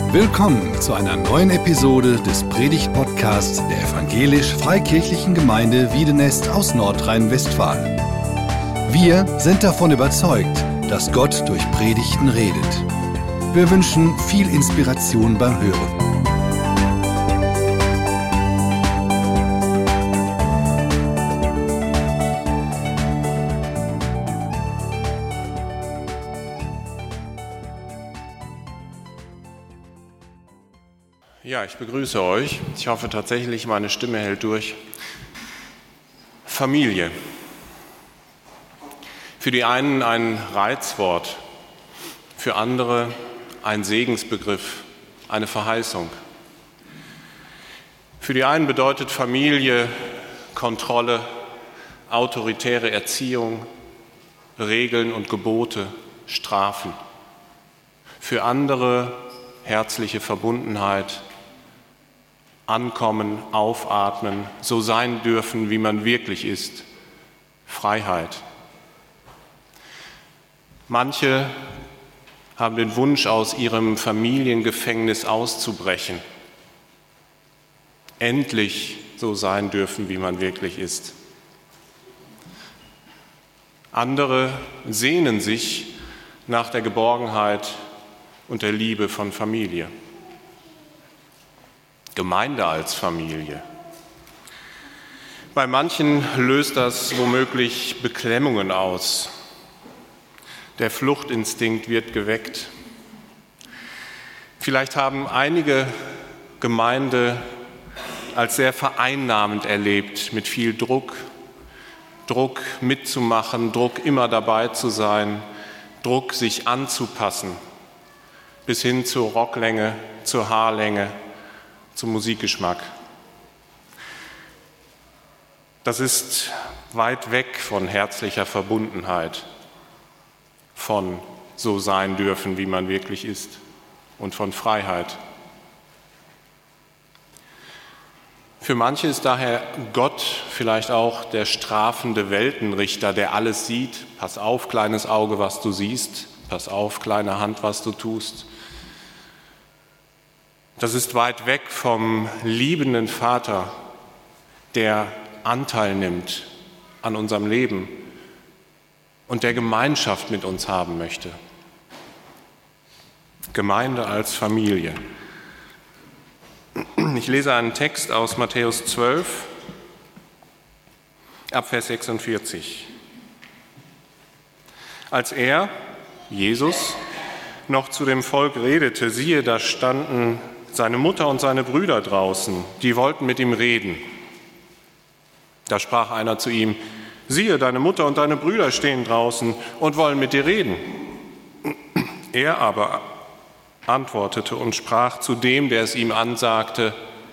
Willkommen zu einer neuen Episode des Predigt-Podcasts der Evangelisch-Freikirchlichen Gemeinde Wiedenest aus Nordrhein-Westfalen. Wir sind davon überzeugt, dass Gott durch Predigten redet. Wir wünschen viel Inspiration beim Hören. Ja, ich begrüße euch. Ich hoffe tatsächlich, meine Stimme hält durch. Familie. Für die einen ein Reizwort, für andere ein Segensbegriff, eine Verheißung. Für die einen bedeutet Familie Kontrolle, autoritäre Erziehung, Regeln und Gebote, Strafen. Für andere herzliche Verbundenheit, Ankommen, aufatmen, so sein dürfen, wie man wirklich ist, Freiheit. Manche haben den Wunsch, aus ihrem Familiengefängnis auszubrechen, endlich so sein dürfen, wie man wirklich ist. Andere sehnen sich nach der Geborgenheit und der Liebe von Familie. Gemeinde als Familie. Bei manchen löst das womöglich Beklemmungen aus. Der Fluchtinstinkt wird geweckt. Vielleicht haben einige Gemeinde als sehr vereinnahmend erlebt, mit viel Druck. Druck mitzumachen, Druck immer dabei zu sein, Druck sich anzupassen, bis hin zur Rocklänge, zur Haarlänge, zum Musikgeschmack. Das ist weit weg von herzlicher Verbundenheit, von so sein dürfen, wie man wirklich ist und von Freiheit. Für manche ist daher Gott vielleicht auch der strafende Weltenrichter, der alles sieht. Pass auf, kleines Auge, was du siehst. Pass auf, kleine Hand, was du tust. Das ist weit weg vom liebenden Vater, der Anteil nimmt an unserem Leben und der Gemeinschaft mit uns haben möchte. Gemeinde als Familie. Ich lese einen Text aus Matthäus 12, ab Vers 46. Als er, Jesus, noch zu dem Volk redete, siehe, da standen seine Mutter und seine Brüder draußen, die wollten mit ihm reden. Da sprach einer zu ihm: Siehe, deine Mutter und deine Brüder stehen draußen und wollen mit dir reden. Er aber antwortete und sprach zu dem, der es ihm ansagte: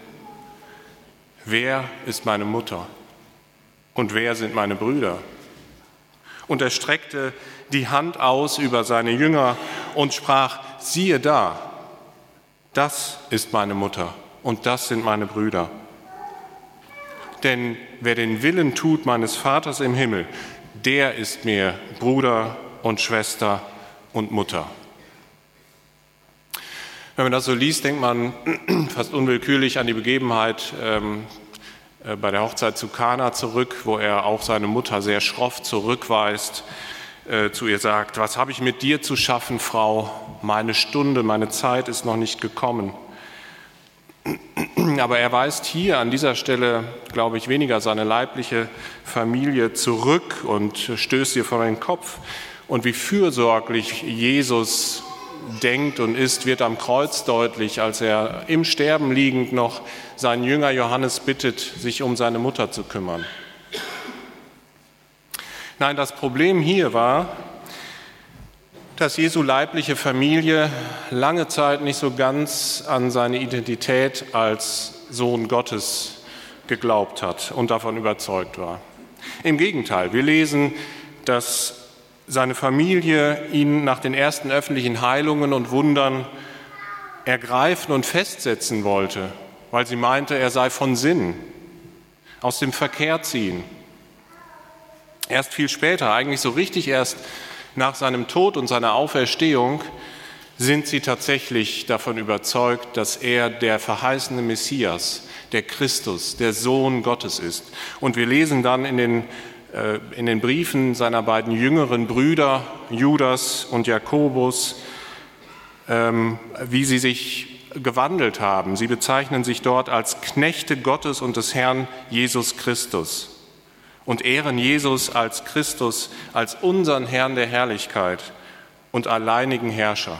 Wer ist meine Mutter und wer sind meine Brüder? Und er streckte die Hand aus über seine Jünger und sprach: Siehe da, das ist meine Mutter und das sind meine Brüder. Denn wer den Willen tut meines Vaters im Himmel, der ist mir Bruder und Schwester und Mutter. Wenn man das so liest, denkt man fast unwillkürlich an die Begebenheit bei der Hochzeit zu Kana zurück, wo er auch seine Mutter sehr schroff zurückweist, zu ihr sagt: Was habe ich mit dir zu schaffen, Frau? Meine Stunde, meine Zeit ist noch nicht gekommen. Aber er weist hier an dieser Stelle, glaube ich, weniger seine leibliche Familie zurück und stößt ihr vor den Kopf. Und wie fürsorglich Jesus denkt und ist, wird am Kreuz deutlich, als er im Sterben liegend noch seinen Jünger Johannes bittet, sich um seine Mutter zu kümmern. Nein, das Problem hier war, dass Jesu leibliche Familie lange Zeit nicht so ganz an seine Identität als Sohn Gottes geglaubt hat und davon überzeugt war. Im Gegenteil, wir lesen, dass seine Familie ihn nach den ersten öffentlichen Heilungen und Wundern ergreifen und festsetzen wollte, weil sie meinte, er sei von Sinn, aus dem Verkehr ziehen. Erst viel später, eigentlich so richtig erst nach seinem Tod und seiner Auferstehung, sind sie tatsächlich davon überzeugt, dass er der verheißene Messias, der Christus, der Sohn Gottes ist. Und wir lesen dann in den Briefen seiner beiden jüngeren Brüder, Judas und Jakobus, wie sie sich gewandelt haben. Sie bezeichnen sich dort als Knechte Gottes und des Herrn Jesus Christus und ehren Jesus als Christus, als unseren Herrn der Herrlichkeit und alleinigen Herrscher.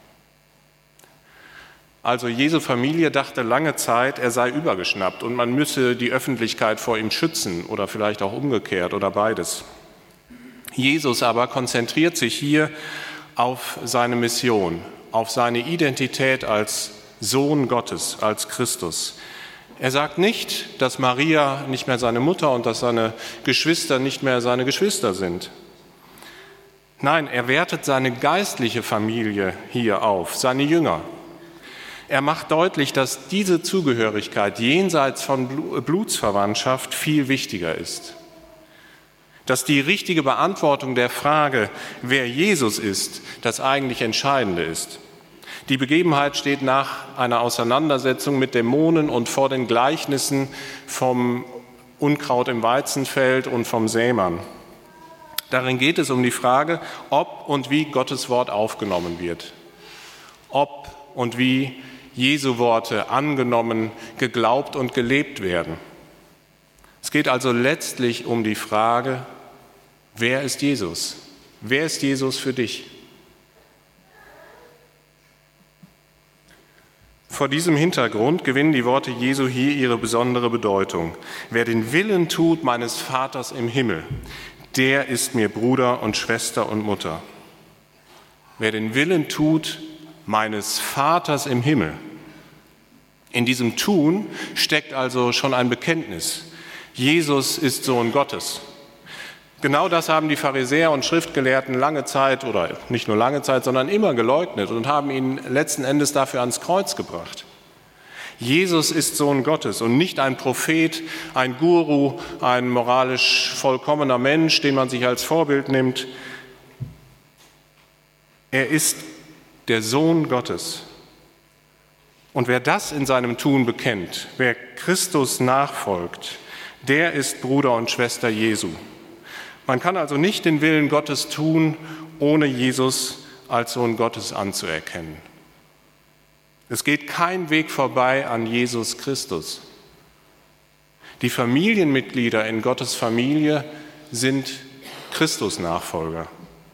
Also Jesu Familie dachte lange Zeit, er sei übergeschnappt und man müsse die Öffentlichkeit vor ihm schützen oder vielleicht auch umgekehrt oder beides. Jesus aber konzentriert sich hier auf seine Mission, auf seine Identität als Sohn Gottes, als Christus. Er sagt nicht, dass Maria nicht mehr seine Mutter und dass seine Geschwister nicht mehr seine Geschwister sind. Nein, er wertet seine geistliche Familie hier auf, seine Jünger. Er macht deutlich, dass diese Zugehörigkeit jenseits von Blutsverwandtschaft viel wichtiger ist. Dass die richtige Beantwortung der Frage, wer Jesus ist, das eigentlich Entscheidende ist. Die Begebenheit steht nach einer Auseinandersetzung mit Dämonen und vor den Gleichnissen vom Unkraut im Weizenfeld und vom Sämann. Darin geht es um die Frage, ob und wie Gottes Wort aufgenommen wird. Ob und wie Jesu Worte angenommen, geglaubt und gelebt werden. Es geht also letztlich um die Frage, wer ist Jesus? Wer ist Jesus für dich? Vor diesem Hintergrund gewinnen die Worte Jesu hier ihre besondere Bedeutung. Wer den Willen tut meines Vaters im Himmel, der ist mir Bruder und Schwester und Mutter. Wer den Willen tut meines Vaters im Himmel. In diesem Tun steckt also schon ein Bekenntnis. Jesus ist Sohn Gottes. Genau das haben die Pharisäer und Schriftgelehrten lange Zeit, oder nicht nur lange Zeit, sondern immer geleugnet und haben ihn letzten Endes dafür ans Kreuz gebracht. Jesus ist Sohn Gottes und nicht ein Prophet, ein Guru, ein moralisch vollkommener Mensch, den man sich als Vorbild nimmt. Er ist der Sohn Gottes. Und wer das in seinem Tun bekennt, wer Christus nachfolgt, der ist Bruder und Schwester Jesu. Man kann also nicht den Willen Gottes tun, ohne Jesus als Sohn Gottes anzuerkennen. Es geht kein Weg vorbei an Jesus Christus. Die Familienmitglieder in Gottes Familie sind Christus-Nachfolger.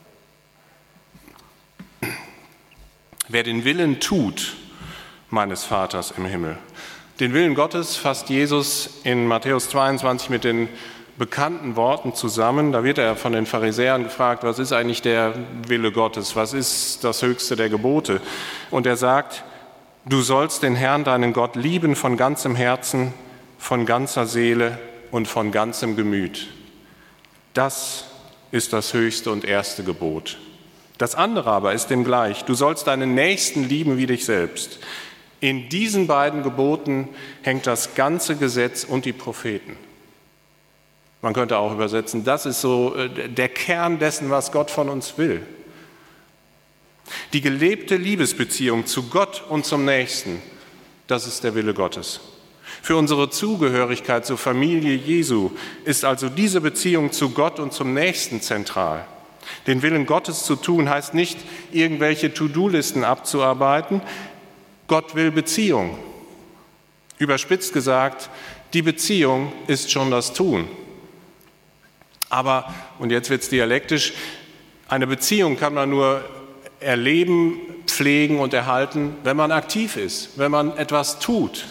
Wer den Willen tut meines Vaters im Himmel. Den Willen Gottes fasst Jesus in Matthäus 22 mit den bekannten Worten zusammen. Da wird er von den Pharisäern gefragt, was ist eigentlich der Wille Gottes? Was ist das höchste der Gebote? Und er sagt, du sollst den Herrn, deinen Gott, lieben von ganzem Herzen, von ganzer Seele und von ganzem Gemüt. Das ist das höchste und erste Gebot. Das andere aber ist dem gleich. Du sollst deinen Nächsten lieben wie dich selbst. In diesen beiden Geboten hängt das ganze Gesetz und die Propheten. Man könnte auch übersetzen, das ist so der Kern dessen, was Gott von uns will. Die gelebte Liebesbeziehung zu Gott und zum Nächsten, das ist der Wille Gottes. Für unsere Zugehörigkeit zur Familie Jesu ist also diese Beziehung zu Gott und zum Nächsten zentral. Den Willen Gottes zu tun heißt nicht, irgendwelche To-Do-Listen abzuarbeiten. Gott will Beziehung. Überspitzt gesagt, die Beziehung ist schon das Tun. Aber, und jetzt wird es dialektisch, eine Beziehung kann man nur erleben, pflegen und erhalten, wenn man aktiv ist, wenn man etwas tut.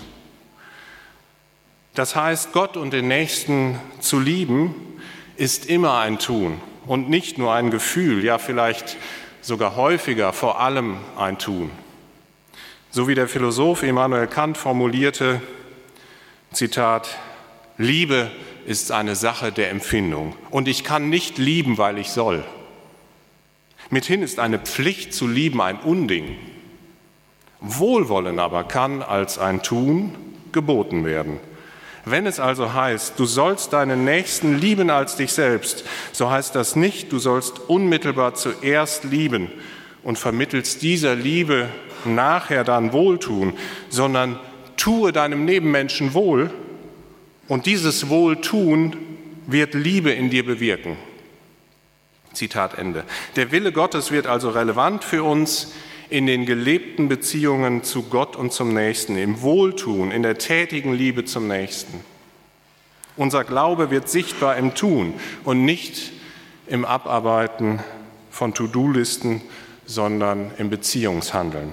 Das heißt, Gott und den Nächsten zu lieben, ist immer ein Tun und nicht nur ein Gefühl, ja vielleicht sogar häufiger vor allem ein Tun. So wie der Philosoph Immanuel Kant formulierte, Zitat, Liebe ist eine Sache der Empfindung und ich kann nicht lieben, weil ich soll. Mithin ist eine Pflicht zu lieben ein Unding. Wohlwollen aber kann als ein Tun geboten werden. Wenn es also heißt, du sollst deinen Nächsten lieben als dich selbst, so heißt das nicht, du sollst unmittelbar zuerst lieben und vermittels dieser Liebe nachher dann wohltun, sondern tue deinem Nebenmenschen wohl und dieses Wohltun wird Liebe in dir bewirken. Zitat Ende. Der Wille Gottes wird also relevant für uns in den gelebten Beziehungen zu Gott und zum Nächsten, im Wohltun, in der tätigen Liebe zum Nächsten. Unser Glaube wird sichtbar im Tun und nicht im Abarbeiten von To-Do-Listen, sondern im Beziehungshandeln.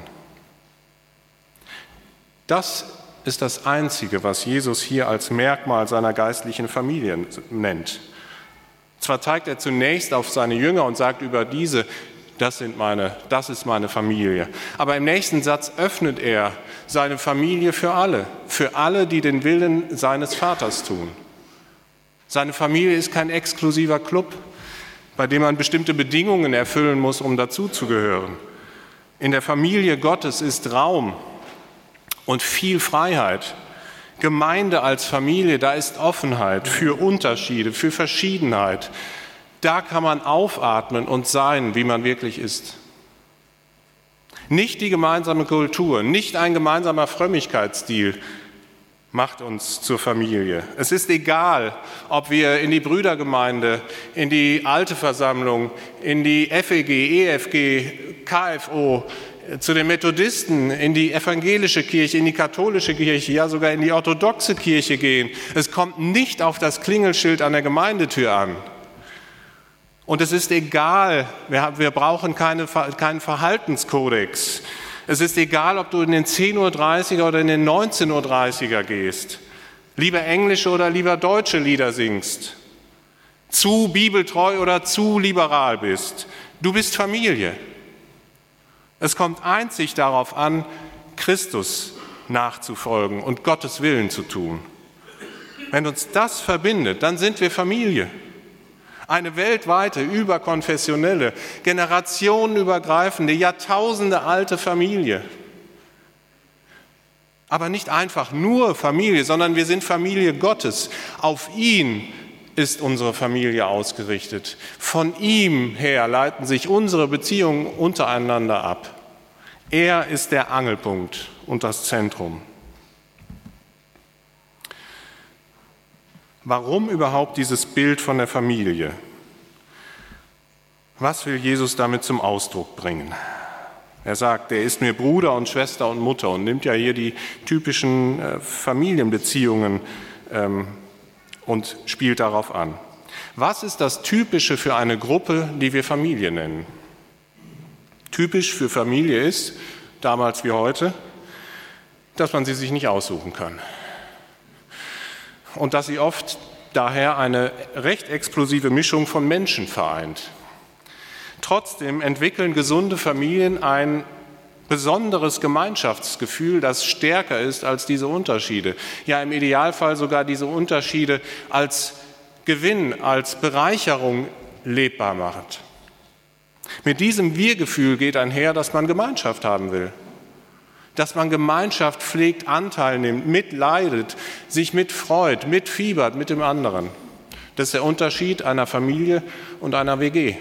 Das ist das Einzige, was Jesus hier als Merkmal seiner geistlichen Familie nennt. Zwar zeigt er zunächst auf seine Jünger und sagt über diese, das ist meine Familie. Aber im nächsten Satz öffnet er seine Familie für alle, die den Willen seines Vaters tun. Seine Familie ist kein exklusiver Club, bei dem man bestimmte Bedingungen erfüllen muss, um dazuzugehören. In der Familie Gottes ist Raum und viel Freiheit. Gemeinde als Familie, da ist Offenheit für Unterschiede, für Verschiedenheit. Da kann man aufatmen und sein, wie man wirklich ist. Nicht die gemeinsame Kultur, nicht ein gemeinsamer Frömmigkeitsstil macht uns zur Familie. Es ist egal, ob wir in die Brüdergemeinde, in die Alteversammlung, in die FEG, EFG, KFO, zu den Methodisten, in die evangelische Kirche, in die katholische Kirche, ja sogar in die orthodoxe Kirche gehen. Es kommt nicht auf das Klingelschild an der Gemeindetür an. Und es ist egal, wir brauchen keinen Verhaltenskodex. Es ist egal, ob du in den 10.30 Uhr oder in den 19.30 Uhr gehst, lieber englische oder lieber deutsche Lieder singst, zu bibeltreu oder zu liberal bist. Du bist Familie. Es kommt einzig darauf an, Christus nachzufolgen und Gottes Willen zu tun. Wenn uns das verbindet, dann sind wir Familie. Eine weltweite, überkonfessionelle, generationenübergreifende, Jahrtausende alte Familie. Aber nicht einfach nur Familie, sondern wir sind Familie Gottes. Auf ihn ist unsere Familie ausgerichtet. Von ihm her leiten sich unsere Beziehungen untereinander ab. Er ist der Angelpunkt und das Zentrum. Warum überhaupt dieses Bild von der Familie? Was will Jesus damit zum Ausdruck bringen? Er sagt, er ist mir Bruder und Schwester und Mutter und nimmt ja hier die typischen Familienbeziehungen und spielt darauf an. Was ist das Typische für eine Gruppe, die wir Familie nennen? Typisch für Familie ist, damals wie heute, dass man sie sich nicht aussuchen kann. Und dass sie oft daher eine recht explosive Mischung von Menschen vereint. Trotzdem entwickeln gesunde Familien ein besonderes Gemeinschaftsgefühl, das stärker ist als diese Unterschiede. Ja, im Idealfall sogar diese Unterschiede als Gewinn, als Bereicherung lebbar macht. Mit diesem Wir-Gefühl geht einher, dass man Gemeinschaft haben will. Dass man Gemeinschaft pflegt, Anteil nimmt, mitleidet, sich mitfreut, mitfiebert mit dem anderen. Das ist der Unterschied einer Familie und einer WG.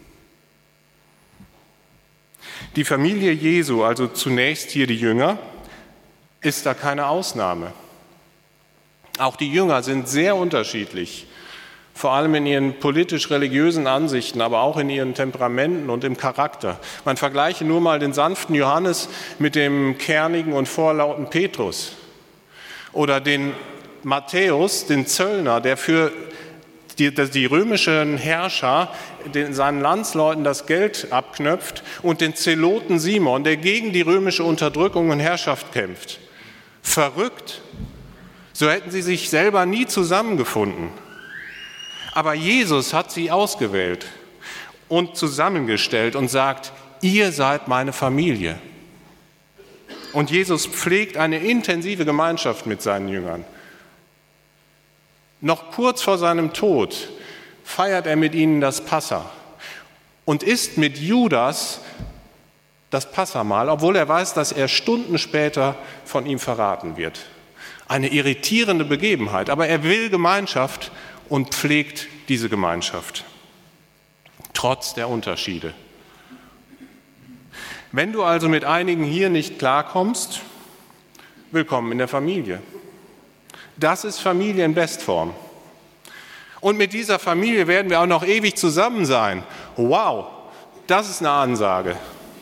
Die Familie Jesu, also zunächst hier die Jünger, ist da keine Ausnahme. Auch die Jünger sind sehr unterschiedlich, vor allem in ihren politisch-religiösen Ansichten, aber auch in ihren Temperamenten und im Charakter. Man vergleiche nur mal den sanften Johannes mit dem kernigen und vorlauten Petrus oder den Matthäus, den Zöllner, der für die römischen Herrscher seinen Landsleuten das Geld abknöpft, und den Zeloten Simon, der gegen die römische Unterdrückung und Herrschaft kämpft. Verrückt. So hätten sie sich selber nie zusammengefunden. Aber Jesus hat sie ausgewählt und zusammengestellt und sagt, ihr seid meine Familie. Und Jesus pflegt eine intensive Gemeinschaft mit seinen Jüngern. Noch kurz vor seinem Tod feiert er mit ihnen das Passa und isst mit Judas das Passamahl, obwohl er weiß, dass er Stunden später von ihm verraten wird. Eine irritierende Begebenheit, aber er will Gemeinschaft und pflegt diese Gemeinschaft, trotz der Unterschiede. Wenn du also mit einigen hier nicht klarkommst, willkommen in der Familie. Das ist Familie in Bestform. Und mit dieser Familie werden wir auch noch ewig zusammen sein. Wow, das ist eine Ansage.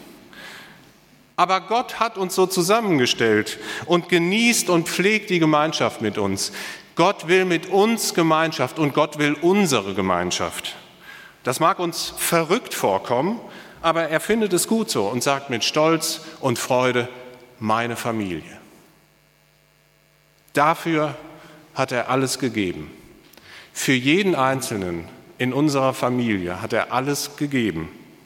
Aber Gott hat uns so zusammengestellt und genießt und pflegt die Gemeinschaft mit uns. Gott will mit uns Gemeinschaft und Gott will unsere Gemeinschaft. Das mag uns verrückt vorkommen, aber er findet es gut so und sagt mit Stolz und Freude, meine Familie. Dafür hat er alles gegeben. Für jeden Einzelnen in unserer Familie hat er alles gegeben.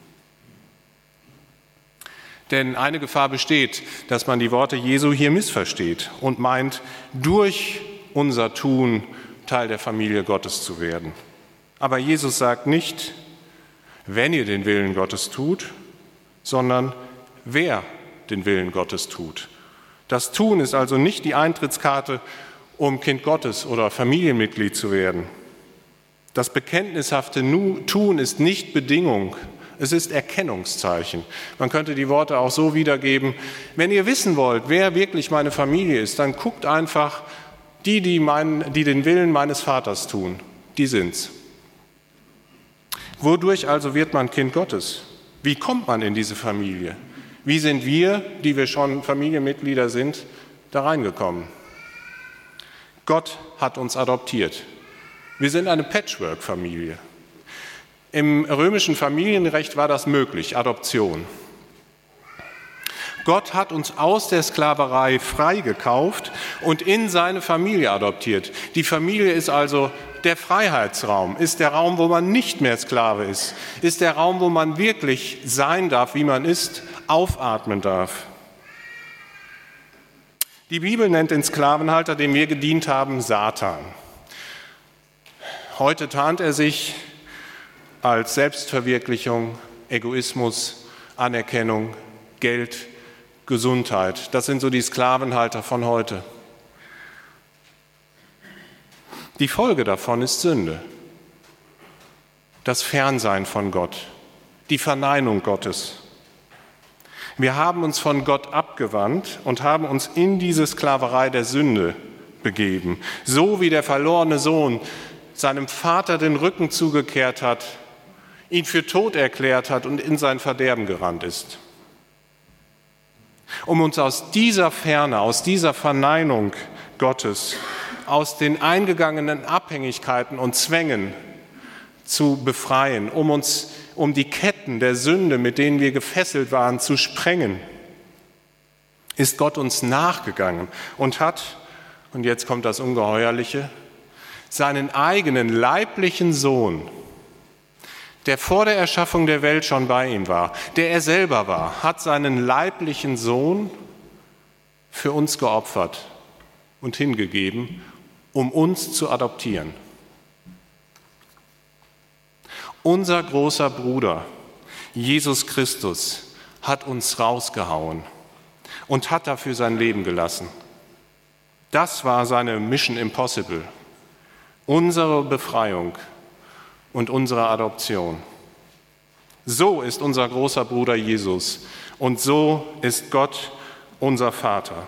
Denn eine Gefahr besteht, dass man die Worte Jesu hier missversteht und meint, durch unser Tun Teil der Familie Gottes zu werden. Aber Jesus sagt nicht, wenn ihr den Willen Gottes tut, sondern wer den Willen Gottes tut. Das Tun ist also nicht die Eintrittskarte, um Kind Gottes oder Familienmitglied zu werden. Das bekenntnishafte Tun ist nicht Bedingung, es ist Erkennungszeichen. Man könnte die Worte auch so wiedergeben, wenn ihr wissen wollt, wer wirklich meine Familie ist, dann guckt einfach, die den Willen meines Vaters tun, die sind's. Wodurch also wird man Kind Gottes? Wie kommt man in diese Familie? Wie sind wir, die wir schon Familienmitglieder sind, da reingekommen? Gott hat uns adoptiert. Wir sind eine Patchwork-Familie. Im römischen Familienrecht war das möglich, Adoption. Gott hat uns aus der Sklaverei freigekauft und in seine Familie adoptiert. Die Familie ist also der Freiheitsraum, ist der Raum, wo man nicht mehr Sklave ist der Raum, wo man wirklich sein darf, wie man ist, aufatmen darf. Die Bibel nennt den Sklavenhalter, dem wir gedient haben, Satan. Heute tarnt er sich als Selbstverwirklichung, Egoismus, Anerkennung, Geld, Gesundheit. Das sind so die Sklavenhalter von heute. Die Folge davon ist Sünde, das Fernsein von Gott, die Verneinung Gottes. Wir haben uns von Gott abgewandt und haben uns in diese Sklaverei der Sünde begeben, so wie der verlorene Sohn seinem Vater den Rücken zugekehrt hat, ihn für tot erklärt hat und in sein Verderben gerannt ist. Um uns aus dieser Ferne, aus dieser Verneinung Gottes, aus den eingegangenen Abhängigkeiten und Zwängen zu befreien, um die Ketten der Sünde, mit denen wir gefesselt waren, zu sprengen, ist Gott uns nachgegangen und hat, und jetzt kommt das Ungeheuerliche, seinen eigenen leiblichen Sohn, der vor der Erschaffung der Welt schon bei ihm war, der er selber war, hat seinen leiblichen Sohn für uns geopfert und hingegeben, um uns zu adoptieren. Unser großer Bruder, Jesus Christus, hat uns rausgehauen und hat dafür sein Leben gelassen. Das war seine Mission Impossible, unsere Befreiung und unsere Adoption. So ist unser großer Bruder Jesus und so ist Gott unser Vater.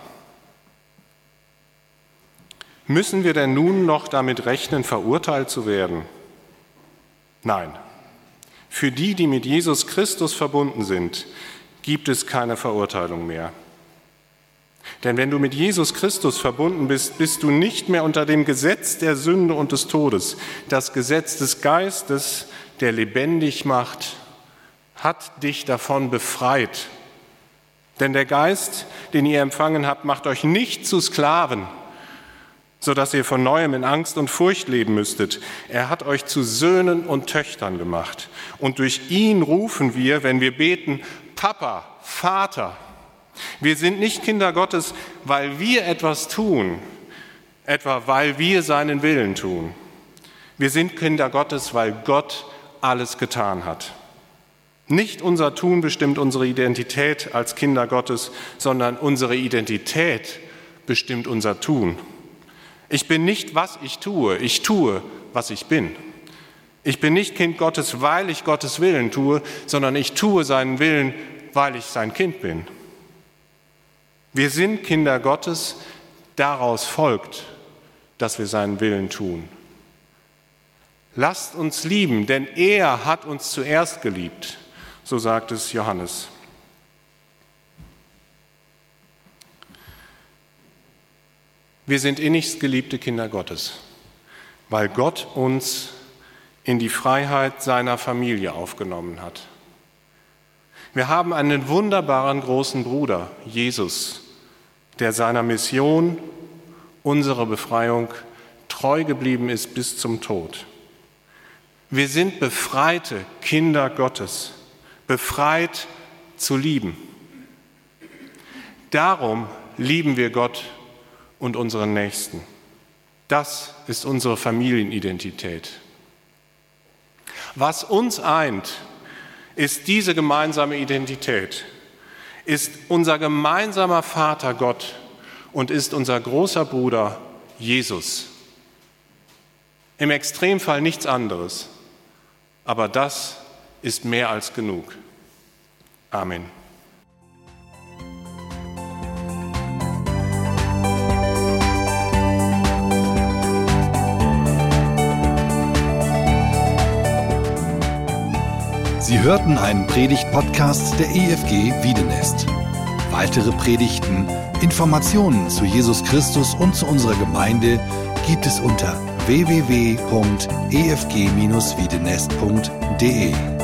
Müssen wir denn nun noch damit rechnen, verurteilt zu werden? Nein. Für die, die mit Jesus Christus verbunden sind, gibt es keine Verurteilung mehr. Denn wenn du mit Jesus Christus verbunden bist, bist du nicht mehr unter dem Gesetz der Sünde und des Todes. Das Gesetz des Geistes, der lebendig macht, hat dich davon befreit. Denn der Geist, den ihr empfangen habt, macht euch nicht zu Sklaven, sodass ihr von Neuem in Angst und Furcht leben müsstet. Er hat euch zu Söhnen und Töchtern gemacht. Und durch ihn rufen wir, wenn wir beten, Papa, Vater. Wir sind nicht Kinder Gottes, weil wir etwas tun, etwa weil wir seinen Willen tun. Wir sind Kinder Gottes, weil Gott alles getan hat. Nicht unser Tun bestimmt unsere Identität als Kinder Gottes, sondern unsere Identität bestimmt unser Tun. Ich bin nicht, was ich tue, was ich bin. Ich bin nicht Kind Gottes, weil ich Gottes Willen tue, sondern ich tue seinen Willen, weil ich sein Kind bin. Wir sind Kinder Gottes, daraus folgt, dass wir seinen Willen tun. Lasst uns lieben, denn er hat uns zuerst geliebt, so sagt es Johannes. Wir sind innigst geliebte Kinder Gottes, weil Gott uns in die Freiheit seiner Familie aufgenommen hat. Wir haben einen wunderbaren großen Bruder, Jesus, der seiner Mission, unserer Befreiung, treu geblieben ist bis zum Tod. Wir sind befreite Kinder Gottes, befreit zu lieben. Darum lieben wir Gott und unseren Nächsten. Das ist unsere Familienidentität. Was uns eint, ist diese gemeinsame Identität, ist unser gemeinsamer Vater Gott und ist unser großer Bruder Jesus. Im Extremfall nichts anderes, aber das ist mehr als genug. Amen. Sie hörten einen Predigt-Podcast der EFG Wiedenest. Weitere Predigten, Informationen zu Jesus Christus und zu unserer Gemeinde gibt es unter www.efg-wiedenest.de.